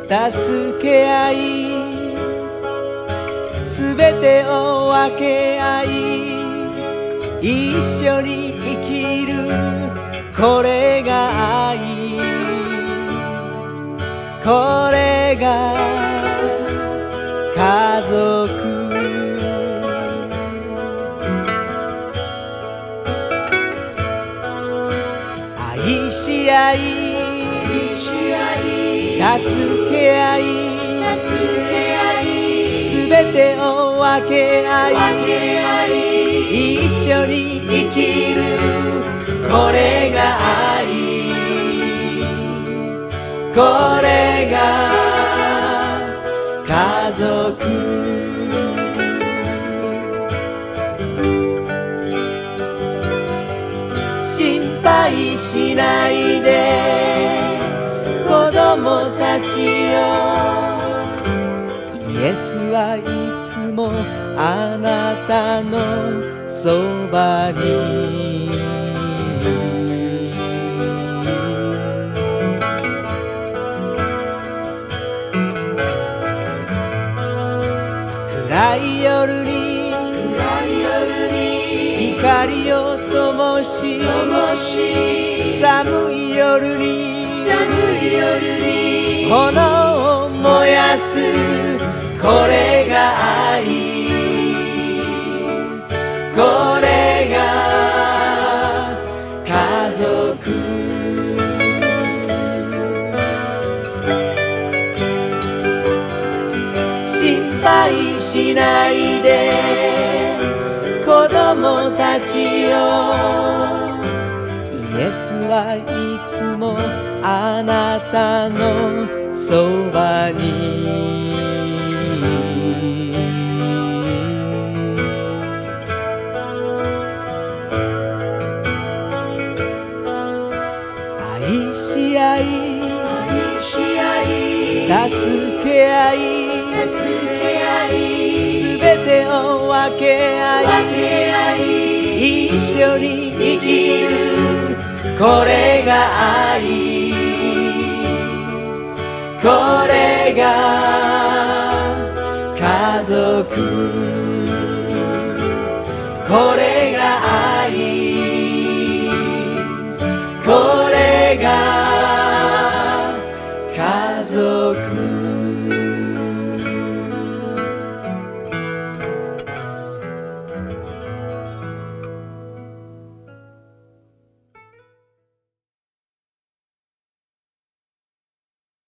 助け合いすべてを分け合い一緒に生きるこれが愛これが家族愛し合い助け合いすべてを分け合い一緒に生きるこれが愛これが家族心配しないで子供たちよイエスはいつもあなたのそばに暗い夜に光を灯し寒い夜に炎を燃やすこれが愛これが家族心配しないで子供たちよイエスはいつもあなたのそばに愛し合い助け合いすべてを分け合い一緒に生きるこれが愛これが家族これが